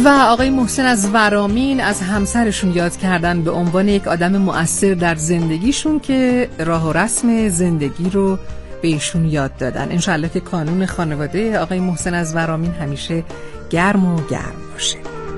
و آقای محسن از ورامین از همسرشون یاد کردن به عنوان یک آدم مؤثر در زندگیشون که راه و رسم زندگی رو به ایشون یاد دادن. انشالله که کانون خانواده آقای محسن از ورامین همیشه گرم و گرم باشه.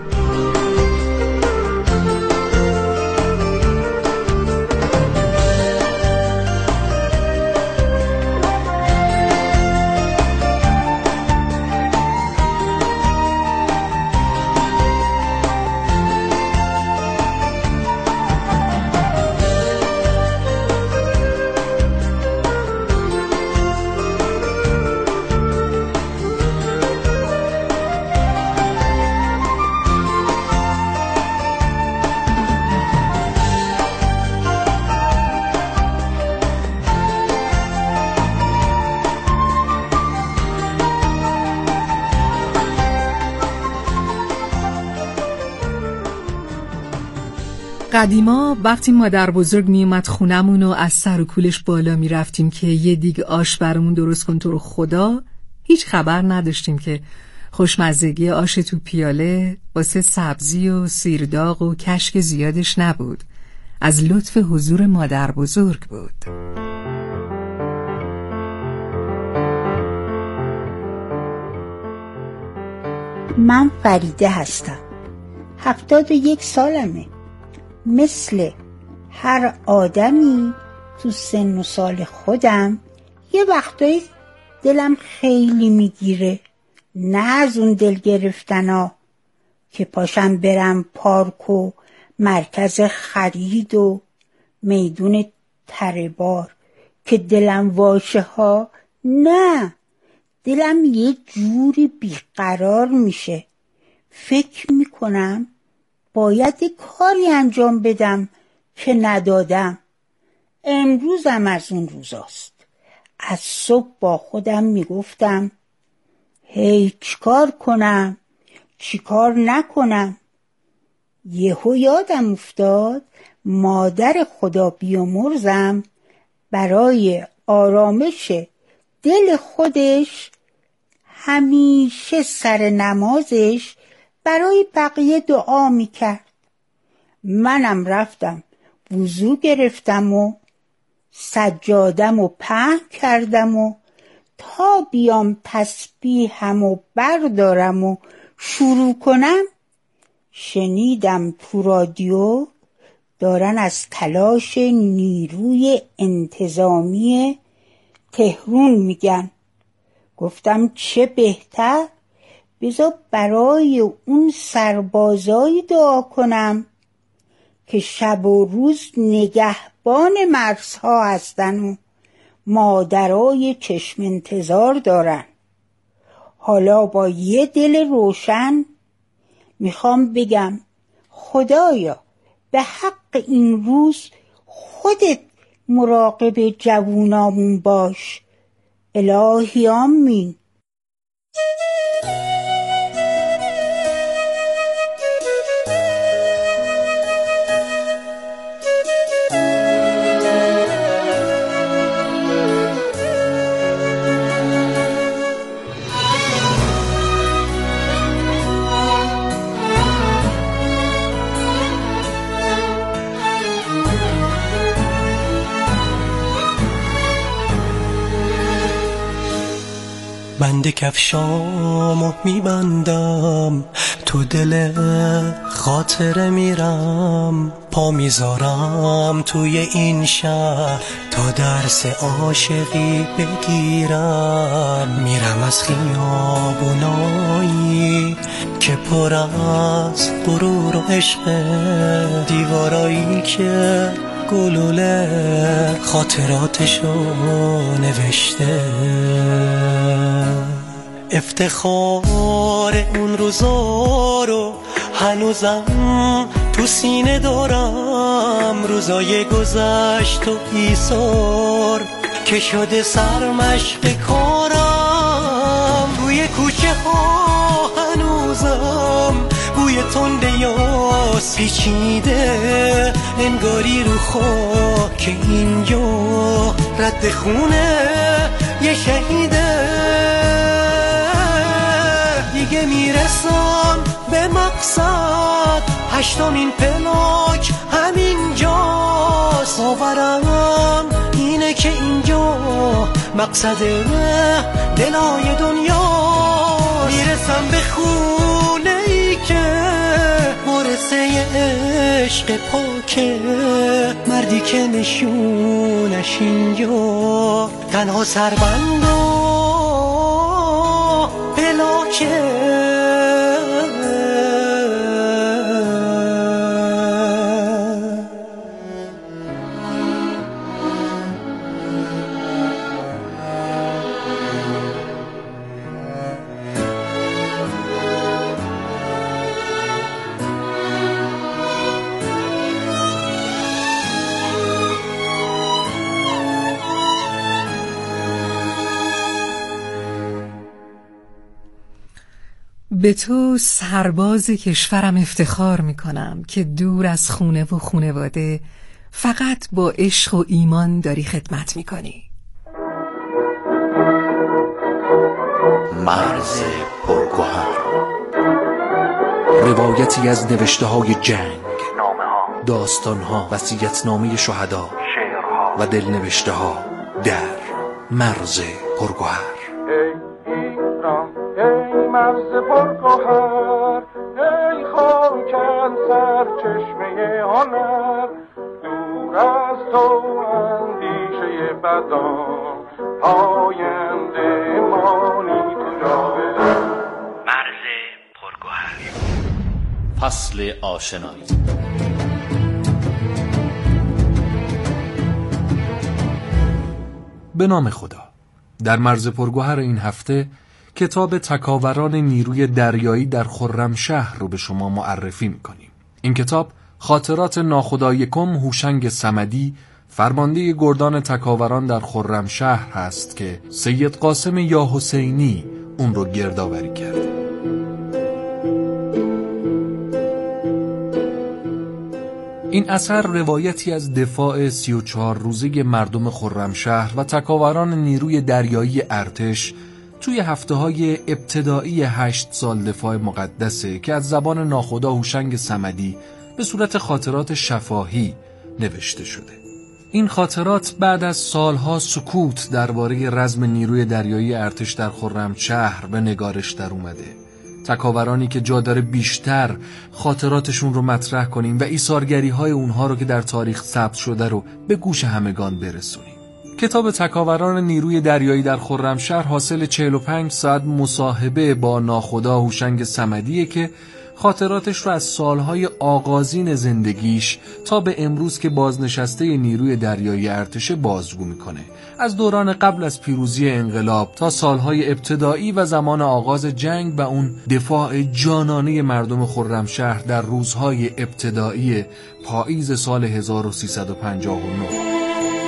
قدیما وقتی مادر بزرگ می اومد خونمون و از سر و کولش بالا می رفتیم که یه دیگ آش برامون درست کن تو رو خدا، هیچ خبر نداشتیم که خوشمزگی آش تو پیاله واسه سبزی و سیرداغ و کشک زیادش نبود، از لطف حضور مادر بزرگ بود. من فریده هستم، 71 سالمه. مثل هر آدمی تو سن و سال خودم یه وقتایی دلم خیلی میگیره، نه از اون دل گرفتنا که پاشم برم پارک و مرکز خرید و میدون تربار که دلم واشه ها، نه، دلم یه جوری بیقرار میشه. فکر میکنم باید یه کاری انجام بدم که ندادم. امروزم از اون روزاست. از صبح با خودم میگفتم هی چیکار کنم چیکار نکنم. یهو یادم افتاد مادر خدا بیامرزم برای آرامش دل خودش همیشه سر نمازش برای بقیه دعا میکرد. منم رفتم وضو گرفتم و سجادم و پهن کردم و تا بیام تسبیحم و بردارم و شروع کنم، شنیدم تو رادیو دارن از تلاش نیروی انتظامی تهران میگن. گفتم چه بهتر، بذار برای اون سربازایی دعا کنم که شب و روز نگهبان مرزها هستن و مادرای چشم انتظار دارن. حالا با یه دل روشن میخوام بگم خدایا به حق این روز خودت مراقب جوونامون باش. الهی آمین. بند کفشامو میبندم تو دل خاطره میرم، پا میذارم توی این شهر تا درس عاشقی بگیرم. میرم از خیابونایی که پر از غرور و عشق، دیوارایی که گلوله خاطراتشو نوشته. افتخار اون روزا رو هنوزم تو سینه دارم، روزای گذشت و ایثار که شده سرمشق کارم. توی کوچه ها هنوزم بوی تنده یاس پیچیده، انگاری رو خاک اینجا رد خونه یه شهیده. دیگه میرسم به مقصد 8مین پلاک همینجاست. باورم اینه که اینجا مقصد دلای دنیا. میرسم به خونه ای که ورثه عشق پاکه، مردی که نشونش اینجا تنها سربند و پلاکه. به تو سرباز کشورم افتخار میکنم که دور از خونه و خونواده فقط با عشق و ایمان داری خدمت میکنی. مرز پرگوهر، روایتی از نوشته های جنگ، داستان ها، وصیت‌نامه شهدا و دلنوشته ها در مرز پرگوهر. مرز پرگوهر، ای خاکن سرچشمه هنر، دور از تو اندیشه بدان، پاینده مانی تو جاودان. مرز پرگوهر، فصل آشنایی. به نام خدا. در مرز پرگوهر این هفته کتاب تکاوران نیروی دریایی در خرمشهر رو به شما معرفی می‌کنیم. این کتاب خاطرات ناخدایکم هوشنگ صمدی، فرمانده گردان تکاوران در خرمشهر هست که سید قاسم یا حسینی اون رو گردآوری کرده. این اثر روایتی از دفاع 34 روزه مردم خرمشهر و تکاوران نیروی دریایی ارتش توی هفته‌های ابتدایی 8 سال دفاع مقدسه که از زبان ناخدا هوشنگ صمدی به صورت خاطرات شفاهی نوشته شده. این خاطرات بعد از سالها سکوت درباره رزم نیروی دریایی ارتش در خرمشهر به نگارش در اومده. تکاورانی که جا داره بیشتر خاطراتشون رو مطرح کنیم و ایثارگری‌های اونها رو که در تاریخ ثبت شده رو به گوش همگان برسونیم. کتاب تکاوران نیروی دریایی در خرمشهر حاصل 45 ساعت مصاحبه با ناخدا هوشنگ صمدیه که خاطراتش رو از سالهای آغازین زندگیش تا به امروز که بازنشسته نیروی دریایی ارتش بازگو میکنه. از دوران قبل از پیروزی انقلاب تا سالهای ابتدایی و زمان آغاز جنگ و اون دفاع جانانه مردم خرمشهر در روزهای ابتدایی پاییز سال 1359.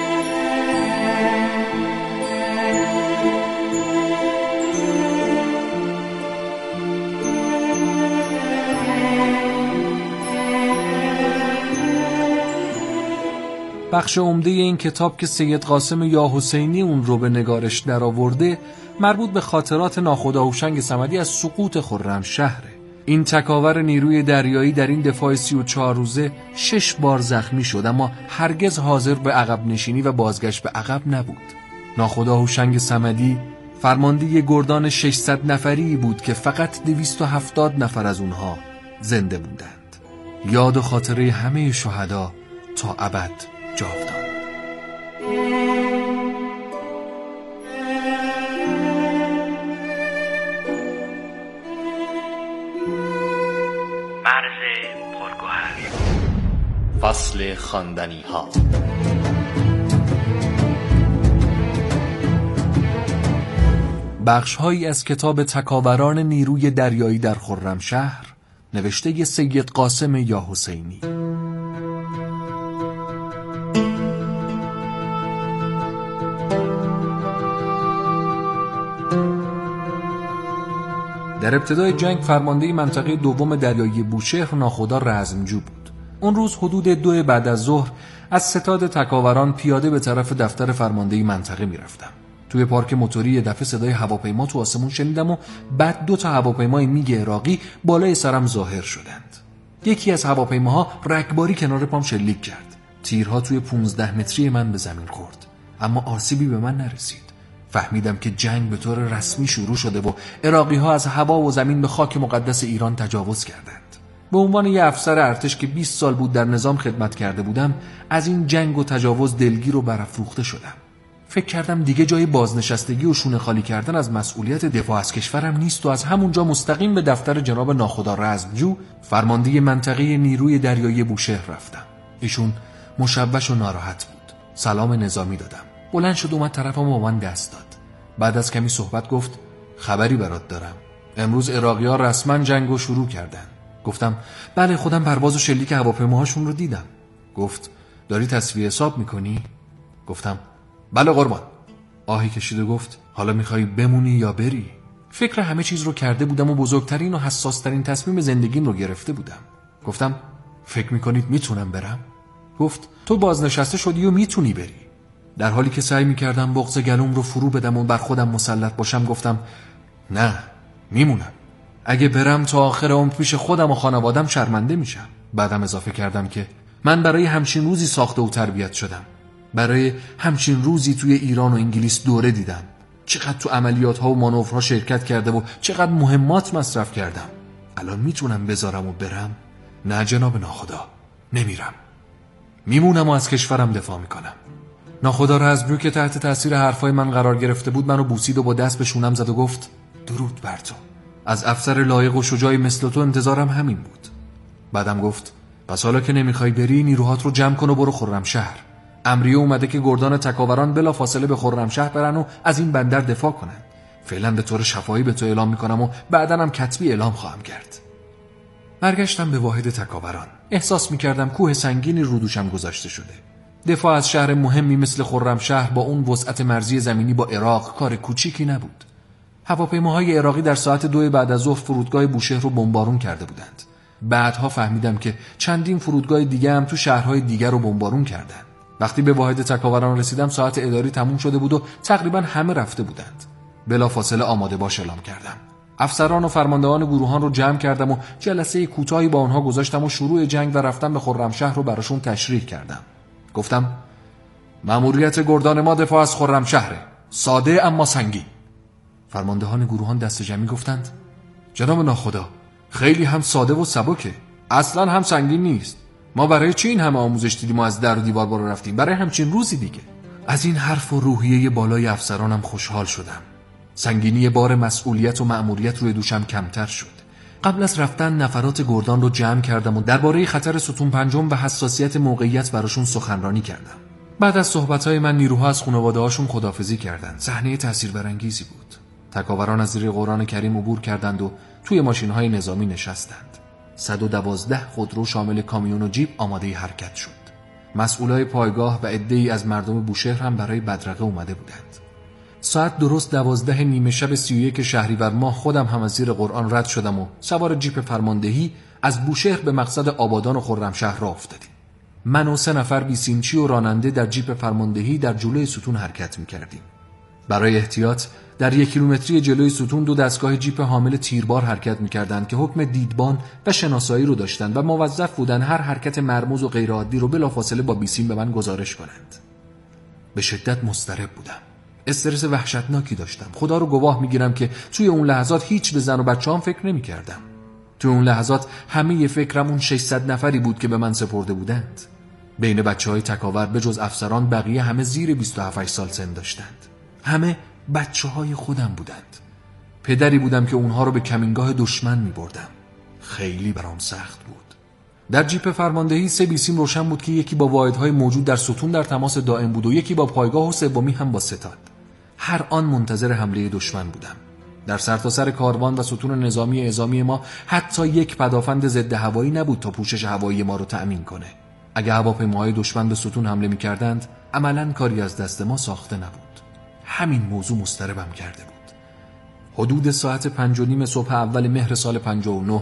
بخش عمده این کتاب که سید قاسم یا حسینی اون رو به نگارش درآورده مربوط به خاطرات ناخدا هوشنگ صمدی از سقوط خرمشهره. این تکاور نیروی دریایی در این دفاع 34 روزه 6 بار زخمی شد اما هرگز حاضر به عقب نشینی و بازگشت به عقب نبود. ناخدا هوشنگ صمدی فرمانده گردان 600 نفری بود که فقط 270 نفر از اونها زنده بودند. یاد و خاطره همه شهدا تا ابد جاودان. مرز پرگوهر، فصل خواندنی ها. بخش‌هایی از کتاب تکاوران نیروی دریایی در خرمشهر نوشته سید قاسم یا حسینی. در ابتدای جنگ فرمانده منطقه دوم دریایی بوشهر ناخدا رزمجو بود. اون روز حدود 2 بعد از ظهر از ستاد تکاوران پیاده به طرف دفتر فرمانده منطقه میرفتم. توی پارک موتوری یه دفعه صدای هواپیما تو آسمون شنیدم و بعد 2 تا هواپیمای میگ عراقی بالای سرم ظاهر شدند. یکی از هواپیماها رگباری کنار پام شلیک کرد. تیرها توی 15 متری من به زمین خورد، اما آسیبی به من نرسید. فهمیدم که جنگ به طور رسمی شروع شده و عراقی‌ها از هوا و زمین به خاک مقدس ایران تجاوز کردند. به عنوان یه افسر ارتش که 20 سال بود در نظام خدمت کرده بودم، از این جنگ و تجاوز دلگیر و برافروخته شدم. فکر کردم دیگه جای بازنشستگی و شونه خالی کردن از مسئولیت دفاع از کشورم نیست و از همونجا مستقیم به دفتر جناب ناخدا رزمجو، فرمانده منطقه نیروی دریایی بوشهر رفتم. ایشون مشوش و ناراحت بود. سلام نظامی دادم. بلند شد اومد طرفم و با من دست داد. بعد از کمی صحبت گفت خبری برات دارم. امروز عراقی‌ها رسما جنگو شروع کردن. گفتم بله، خودم پرواز و شلیک هواپیماهاشون رو دیدم. گفت داری تصفیه حساب میکنی؟ گفتم بله قربان. آهی کشید و گفت حالا میخوای بمونی یا بری؟ فکر همه چیز رو کرده بودم و بزرگترین و حساسترین تصمیم زندگیم رو گرفته بودم. گفتم فکر میکنید میتونم برم؟ گفت تو بازنشسته شدی و میتونی بری. در حالی که سعی میکردم بغض گلوم رو فرو بدم و بر خودم مسلط باشم گفتم نه، میمونم. اگه برم تا آخر عمر پیش خودم و خانوادم شرمنده میشم. بعدم اضافه کردم که من برای همچین روزی ساخته و تربیت شدم. برای همچین روزی توی ایران و انگلیس دوره دیدم. چقدر تو عملیات ها و مانورها شرکت کرده و چقدر مهمات مصرف کردم. الان میتونم بذارم و برم؟ نه جناب ناخدا، نمیرم. میمونم و از کشورم دفاع میکنم. ناخدا رزمجو که تحت تاثیر حرفای من قرار گرفته بود منو بوسید و با دست به شونم زد و گفت درود بر تو. از افسر لایق و شجاعی مثل تو انتظارم همین بود. بعدم گفت پس حالا که نمیخوای بری، نیروهات رو جمع کن و برو خرمشهر. امریه اومده که گردان تکاوران بلا فاصله به خرمشهر برن و از این بندر دفاع کنن. فعلا به طور شفاهی به تو اعلام میکنم و بعدن هم کتبی اعلام خواهم کرد. برگشتم به واحد تکاوران. احساس میکردم کوه سنگینی رو دوشم گذاشته شده. دفاع از شهر مهمی مثل خرمشهر با اون وسعت مرزی زمینی با عراق کار کوچیکی نبود. هواپیماهای عراقی در ساعت 2 بعد از ظهر فرودگاه بوشهر رو بمبارون کرده بودند. بعدها فهمیدم که چندین فرودگاه دیگه هم تو شهرهای دیگر رو بمبارون کردند. وقتی به واحد تکاوران رسیدم ساعت اداری تموم شده بود و تقریبا همه رفته بودند. بلافاصله آماده باش اعلام کردم. افسران و فرماندهان گروهان رو جمع کردم و جلسه کوتاهی با آنها گذاشتم و شروع جنگ و رفتن به خرمشهر رو براشون تشریح کردم. گفتم مأموریت گردان ما دفاع از خرمشهره، ساده اما سنگین. فرماندهان گروهان دست جمعی گفتند جناب ناخدا، خیلی هم ساده و سبکه، اصلا هم سنگین نیست. ما برای چی این همه آموزش دیدیم و از در و دیوار بالا رفتیم؟ برای همچین روزی دیگه. از این حرف و روحیه بالای افسرانم خوشحال شدم. سنگینی بار مسئولیت و مأموریت روی دوشم کمتر شد. قبل از رفتن نفرات گردان رو جمع کردم و درباره خطر ستون پنجم و حساسیت موقعیت براشون سخنرانی کردم. بعد از صحبت‌های من نیروها از خانواده‌هاشون خداحافظی کردند. صحنه تاثیربرانگیزی بود. تکاوران از زیر قرآن کریم عبور کردند و توی ماشین‌های نظامی نشستند. 112 خودرو شامل کامیون و جیپ آماده حرکت شد. مسئولای پایگاه و عده‌ای از مردم بوشهر هم برای بدرقه اومده بودند. ساعت درست 12 نیمه شب 31 شهریور ماه خودم هم از زیر قرآن رد شدم و سوار جیپ فرماندهی از بوشهر به مقصد آبادان و خرمشهر راه افتادیم. من و 3 نفر بیسیمچی و راننده در جیپ فرماندهی در جلوی ستون حرکت می‌کردیم. برای احتیاط در 1 کیلومتری جلوی ستون 2 دستگاه جیپ حامل تیربار حرکت می‌کردند که حکم دیدبان و شناسایی رو داشتند و موظف بودند هر حرکت مرموز و غیرعادی رو بلافاصله با بیسیم به من گزارش کنند. به شدت مضطرب بودم. استرس وحشتناکی داشتم. خدا رو گواه میگیرم که توی اون لحظات هیچ به زن و بچه‌ام فکر نمی‌کردم. توی اون لحظات همه فکرم اون 600 نفری بود که به من سپرده بودند. بین بچه‌های تکاور به جز افسران بقیه همه زیر 27 سال سن داشتند. همه بچه‌های خودم بودند. پدری بودم که اونها رو به کمینگاه دشمن می‌بردم. خیلی برام سخت بود. در جیپ فرماندهی 3 بیسیم روشن بود که یکی با واحدهای موجود در ستون در تماس دائم بود و یکی با پایگاه و سومی هم با ستاد. هر آن منتظر حمله دشمن بودم. در سرتاسر کاروان و ستون نظامی اعزامی ما حتی یک پدافند ضد هوایی نبود تا پوشش هوایی ما رو تأمین کنه. اگه هواپیماهای دشمن به ستون حمله می‌کردند، عملاً کاری از دست ما ساخته نبود. همین موضوع مضطربم کرده بود. حدود ساعت 5:30 صبح اول مهر سال 59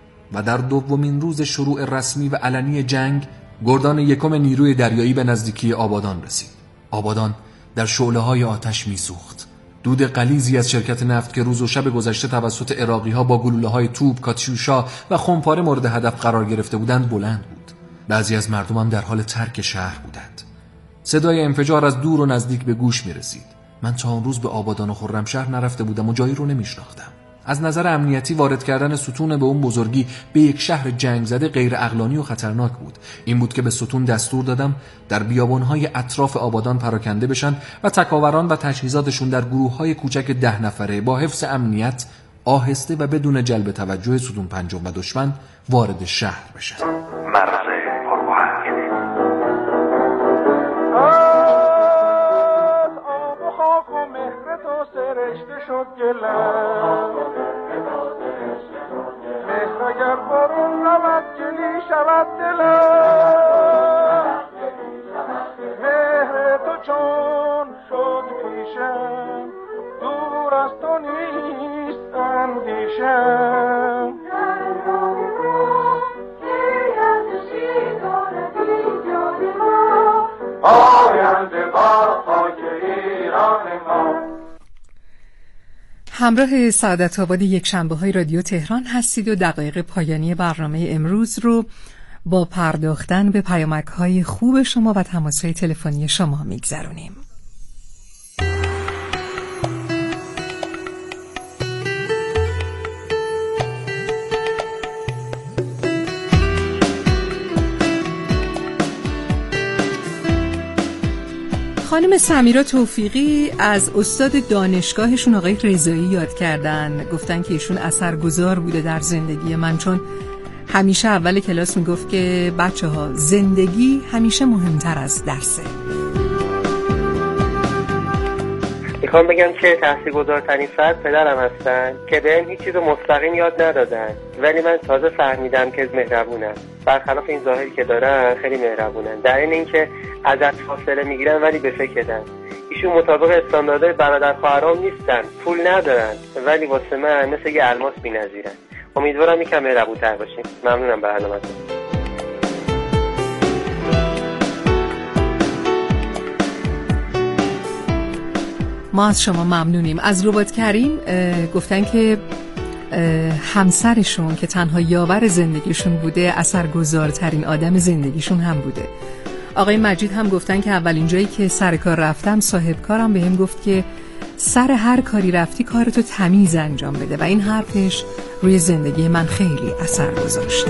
و در دومین روز شروع رسمی و علنی جنگ، گردان یکم نیروی دریایی به نزدیکی آبادان رسید. آبادان در شعله‌های آتش می‌سوخت. دود غلیظی از شرکت نفت که روز و شب گذشته توسط عراقی‌ها با گلوله‌های توپ، کاتیوشا و خمپاره مورد هدف قرار گرفته بودند بلند بود. بعضی از مردم هم در حال ترک شهر بودند. صدای انفجار از دور و نزدیک به گوش می‌رسید. من تا اون روز به آبادان و خرمشهر نرفته بودم و جایی رو نمی‌شناختم. از نظر امنیتی وارد کردن ستون به اون بزرگی به یک شهر جنگ زده غیر عقلانی و خطرناک بود. این بود که به ستون دستور دادم در بیابان‌های اطراف آبادان پراکنده بشن و تکاوران و تجهیزاتشون در گروه‌های کوچک 10 نفره با حفظ امنیت آهسته و بدون جلب توجه ستون پنجم و دشمن وارد شهر بشن. مرز پرگوهر آب و خاک و مهر تو سرشته شد گلم، مهر اگر برون رود گلی شود دلم، مهر تو چون شد پیشم دور از تو نیست اندیشم. آینده با خاک ایران ما. همراه سعادت آباد یک شنبه های رادیو تهران هستید و دقایق پایانی برنامه امروز رو با پرداختن به پیامک های خوب شما و تماس های تلفنی شما میگذرونیم. خانم سمیرا توفیقی از استاد دانشگاهشون آقای رضایی یاد کردن. گفتن که ایشون اثرگذار بوده در زندگی من، چون همیشه اول کلاس میگفت که بچه‌ها زندگی همیشه مهمتر از درسه. میخوام بگم که تاثیرگذارترین فرد پدرم هستن که بهم هیچ چیزو مستقیم یاد ندادن، ولی من تازه فهمیدم که مهربونن. برخلاف این ظاهری که دارن خیلی مهربونن، در این اینکه ازت فاصله میگیرن ولی به فکرن. ایشون مطابق استانداردهای برادر خواهرام نیستن، پول ندارن، ولی واسه من مثل یه الماس بی‌نظیرن. امیدوارم یکم مهربون‌تر باشیم. ممنونم برنامه‌تون. ما از شما ممنونیم. از ربات کریم گفتن که همسرشون که تنها یاور زندگیشون بوده اثرگذارترین آدم زندگیشون هم بوده. آقای مجید هم گفتن که اولین جایی که سر کار رفتم صاحب کارم بهم گفت که سر هر کاری رفتی کارتو تمیز انجام بده و این حرفش روی زندگی من خیلی اثر گذاشت.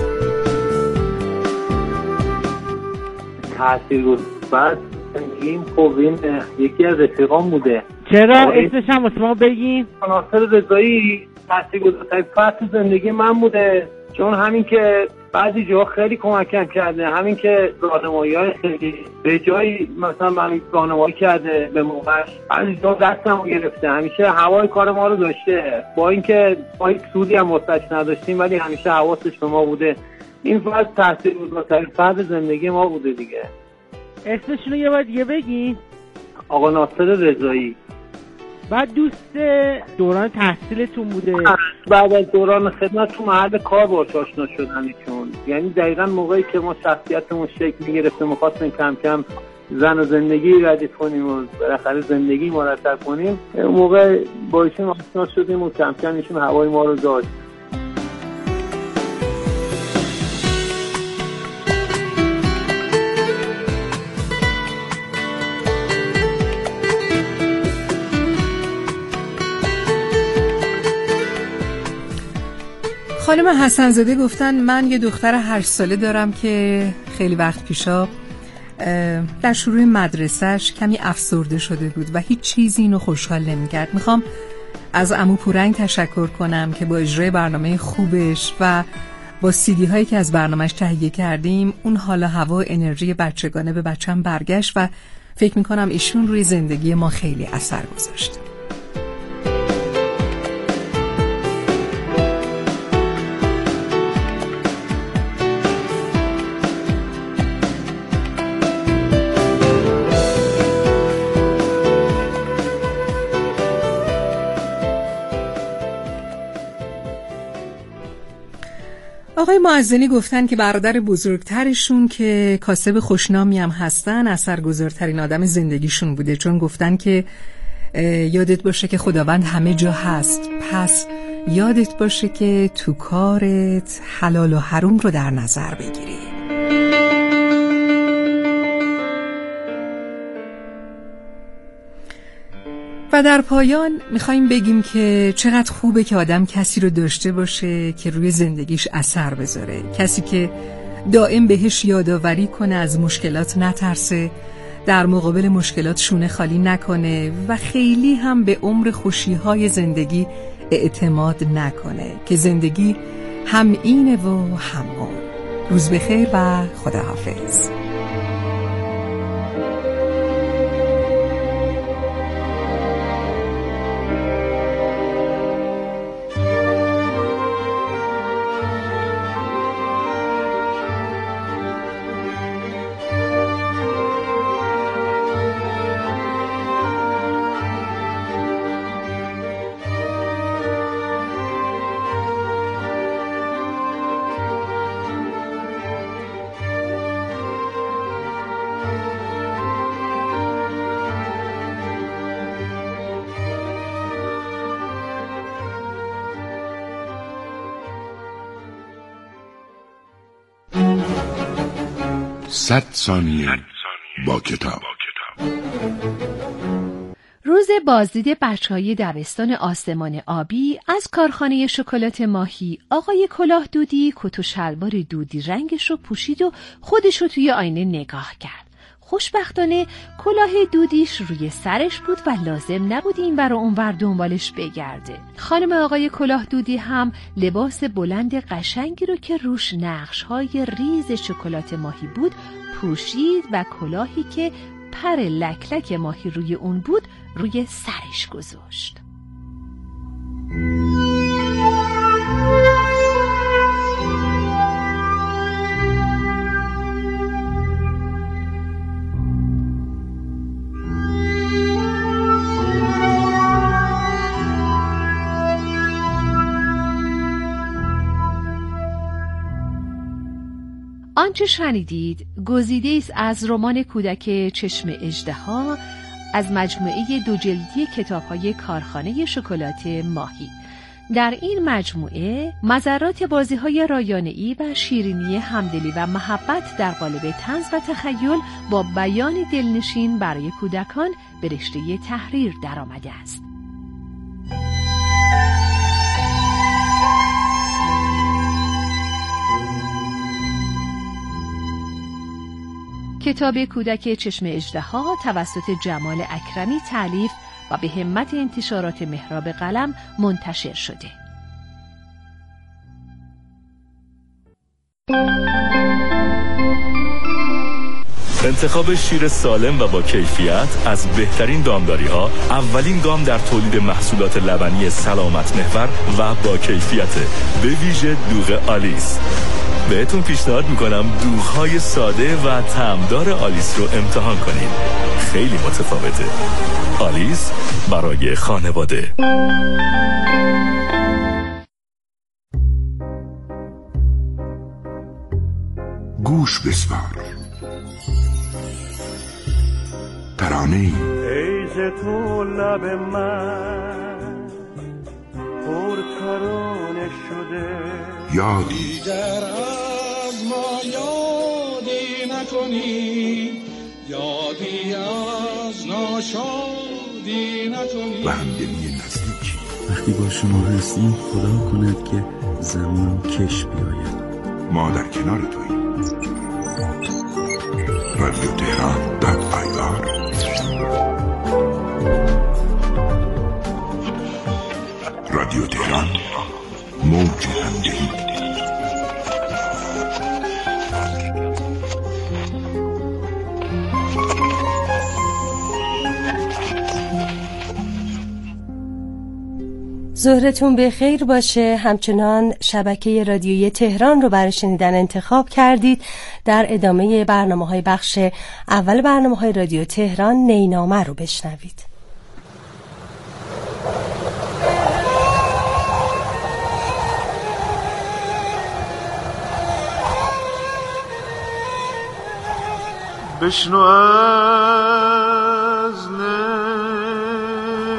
بعد این خوبین یکی از رفیقان بوده. چرا اسمش هم واسه ما بگیم؟ ناصر رضایی تاثیرگذارترین فرد تو زندگی من بوده، چون همین که بعضی جاها خیلی کمکم کرده، همین که راهنمایی‌های خیلی به جایی مثلا من راهنمایی کرده به موقعش، بعضی جاها دستمو گرفته، همیشه هوای کار ما رو داشته، با اینکه ما هیچ سودی هم واسش نداشتیم ولی همیشه حواسش به ما بوده. این فرد تاثیرگذارترین فرد زندگی ما بوده دیگه. اسمشونو یه بار دیگه بگین. آقا ناصر رضایی. بعد دوست دوران تحصیلتون بوده؟ بعد از دوران خدمت تو محل کار باهاش آشنا شدم ایشون، یعنی دقیقاً موقعی که ما شخصیتمون شکل می‌گرفت، می‌خواستیم کم کم زن و زندگی ردیف کنیم و بالاخره زندگی مرتب کنیم، اون موقع با ایشون آشنا شدیم و کم کم ایشون هوای ما رو داشت. خانم حسن‌زاده گفتن من یه دختر 8 ساله دارم که خیلی وقت پیشا در شروع مدرسهش کمی افسرده شده بود و هیچ چیزی اینو خوشحال نمی‌کرد. میخوام از عمو پورنگ تشکر کنم که با اجرای برنامه خوبش و با CD هایی که از برنامهش تهیه کردیم اون حالا هوا و انرژی بچگانه به بچم برگشت و فکر میکنم ایشون روی زندگی ما خیلی اثر گذاشت. آقای معزنی گفتن که برادر بزرگترشون که کاسب خوشنامی هم هستن اثرگذارترین آدم زندگیشون بوده، چون گفتن که یادت باشه که خداوند همه جا هست. پس یادت باشه که تو کارت حلال و حرام رو در نظر بگیری. و در پایان میخوایم بگیم که چقدر خوبه که آدم کسی رو داشته باشه که روی زندگیش اثر بذاره، کسی که دائم بهش یادآوری کنه از مشکلات نترسه، در مقابل مشکلات شونه خالی نکنه و خیلی هم به عمر خوشی‌های زندگی اعتماد نکنه که زندگی هم اینه و هم اون. روز بخیر و خداحافظ. صد ثانیه با کتاب. روز بازدید بچه‌های دبستان آسمان آبی از کارخانه شکلات ماهی، آقای کلاه دودی کت و شلوار دودی رنگش رو پوشید و خودش رو توی آینه نگاه کرد. خوشبختانه کلاه دودیش روی سرش بود و لازم نبود این ور و اون ور دنبالش بگرده. خانم آقای کلاه دودی هم لباس بلند قشنگی رو که روش نقش‌های ریز شکلات ماهی بود پوشید و کلاهی که پر لکلک ماهی روی اون بود روی سرش گذاشت. آنچه شنیدید گزیده است از رمان کودک چشم اژدها از مجموعه 2 جلدی کتاب‌های کارخانه شکلات ماهی. در این مجموعه مزرات بازی‌های رایانه‌ای و شیرینی همدلی و محبت در قالب طنز و تخیل با بیان دلنشین برای کودکان به رشته تحریر درآمده است. کتاب کودک چشم اژدها توسط جمال اکرمی تألیف و به همت انتشارات محراب قلم منتشر شده. انتخاب شیر سالم و با کیفیت از بهترین دامداری‌ها اولین گام در تولید محصولات لبنی سلامت محور و با کیفیت، به ویژه دوغ آلیس. بهتون پیشنهاد میکنم دوغ‌های ساده و طعمدار آلیس رو امتحان کنید. خیلی متفاوته. آلیس برای خانواده. گوش بسپار. ترانه‌ای ایز تو لب من پر ترانه شده، یادی دیگر از ما یادی نکنی، یادی از ناشادی نکنی و همدلی نزدیکی. وقتی با شما هستیم خدا کند که زمان کش بیاید. ما در کنار توییم. رادیو تهران .ir رادیو تهران، موج همدلی. ظهرتون به خیر باشه. همچنان شبکه رادیویی تهران رو برای شنیدن انتخاب کردید. در ادامه برنامه‌های بخش اول برنامه‌های رادیو تهران نینامه رو بشنوید. بشنو از نی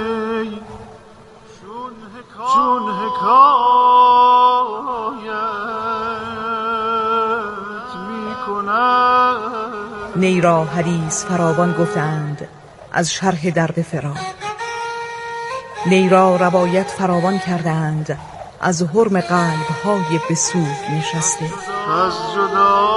نی را حدیث فراوان گفتند از شرح درد فراق. نی را روایت فراوان کردند از حرم قلب‌های به سوگ نشسته. از جدایی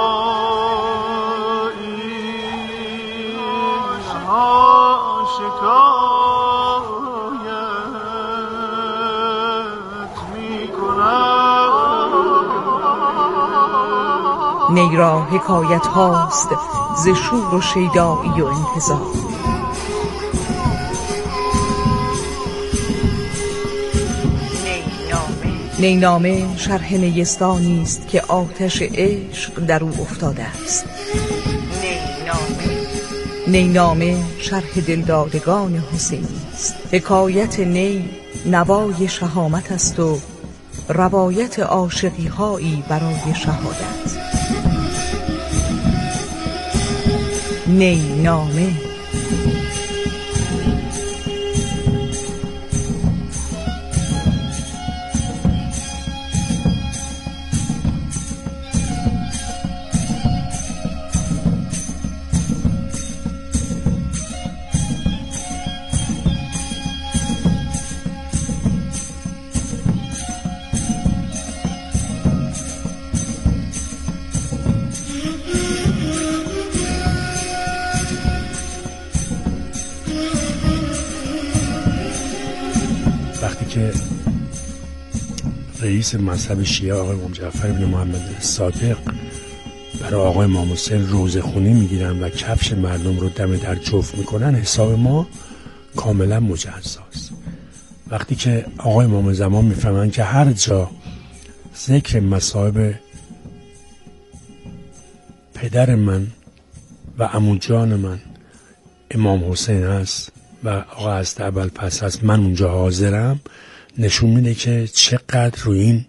شکایت می‌کنم. نی را حکایت هاست ز شور و شیدایی و انتظار. نی نامه شرح نیستانی است که آتش عشق در او افتاده است. نی نامه شرح دلدادگان حسینی است. حکایت نی نوای شهامت است و روایت عاشقی هایی برای شهادت. نی نامه. رئیس مذهب شیعه آقای امام جعفر بن محمد صادق برای آقای امام حسین روزخونی میگیرن و کفش مردم رو دم در جفت میکنن، حساب ما کاملا مجزاست. وقتی که آقای امام زمان میفهمن که هر جا ذکر مصائب پدر من و عموجان من امام حسین هست و آقا حضرت ابوالفضل هست، من اونجا حاضرم، نشون میده که چقدر روی این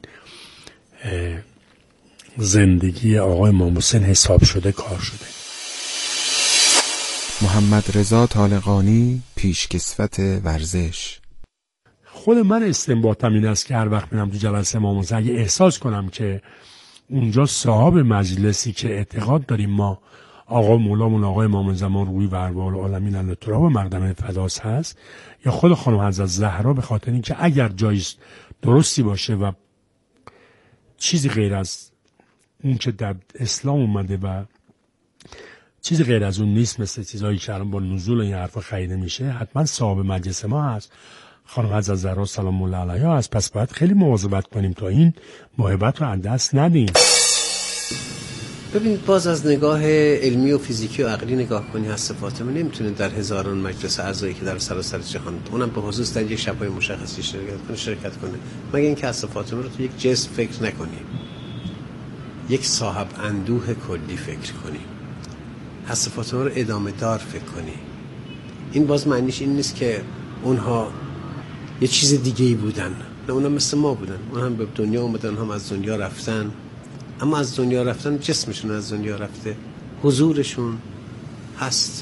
زندگی آقای امام حسین حساب شده کار شده. محمد رضا طالقانی، پیشکسوت ورزش. خود من استنباطم این است که هر وقت میرم تو جلسه امام حسین اگه احساس کنم که اونجا صاحب مجلسی که اعتقاد داریم ما آقا مولامون آقای امام زمان روی و ارواح العالمین علی تراب مقدمه فداس هست، یا خود خانم حضرت زهرا، به خاطر اینکه اگر جای درستی باشه و چیزی غیر از اون که در اسلام اومده و چیزی غیر از اون نیست، مثل چیزایی که الان با نزول این حرفا خریده میشه، حتما صاحب مجلس ما هست، خانم حضرت زهرا سلام الله علیها هست. پس باید خیلی مواظبت کنیم تا این موهبت رو از دست ندیم. ببینید، باز از نگاه علمی و فیزیکی و عقلی نگاه کنی، حضرت فاطمه نمیتونه در هزاران مجلس اعضایی که در سراسر جهان، اونم به خصوص در یک شب‌های مشخصی شرکت کنه، مگر اینکه حضرت فاطمه رو تو یک جسم فکر نکنیم، یک صاحب اندوه کلی فکر کنیم، حضرت فاطمه رو ادامه دار فکر کنیم. این باز معنیش این نیست که اونها یه چیز دیگه‌ای بودن، نه، اونها مثل ما بودن، اونها هم به دنیا اومدن، هم از دنیا رفتن، اما از دنیا رفتن جسمشون از دنیا رفته، حضورشون هست.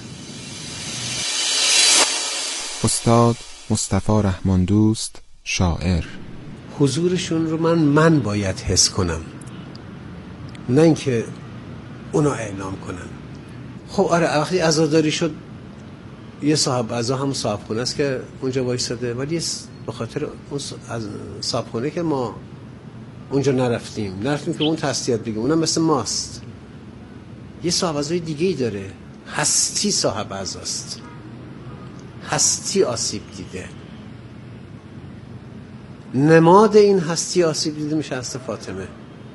استاد مصطفی رحمان دوست، شاعر. حضورشون رو من باید حس کنم، نه اینکه اونا اعلام کنن. خب آره، وقتی عزاداری شد یه صاحب عزا هم صاحب خونه است که اونجا وایساده، ولی به خاطر اون صاحب خونه که ما اونجا نرفتیم که اون تسلیت بگیم، اونم مثل ماست، یه صاحب عزای دیگه‌ای داره، هستی صاحب عزاست، هستی آسیب دیده، نماد این هستی آسیب دیده میشه حضرت فاطمه.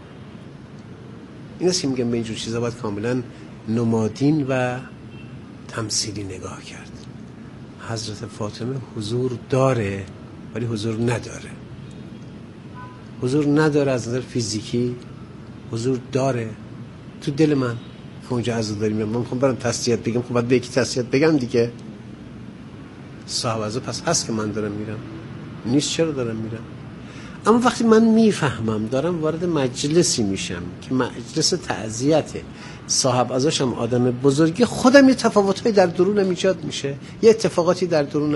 این است که میگم به اینجور چیزا باید کاملا نمادین و تمثیلی نگاه کرد. حضرت فاطمه حضور داره ولی حضور نداره. حضور نداره از نظر فیزیکی، حضور داره تو دل من که اونجا عزاداری میرم، من میخوام برم تسلیت بگم، خب باید به یکی تسلیت بگم دیگه. صاحب عزا پس هست که من دارم میرم، نیست چرا دارم میرم. اما وقتی من میفهمم دارم وارد مجلسی میشم که مجلس تعزیته، صاحب عزاشم آدم بزرگی، خودم یه تفاوت‌های در درونم ایجاد میشه، یه اتفاقاتی در درونم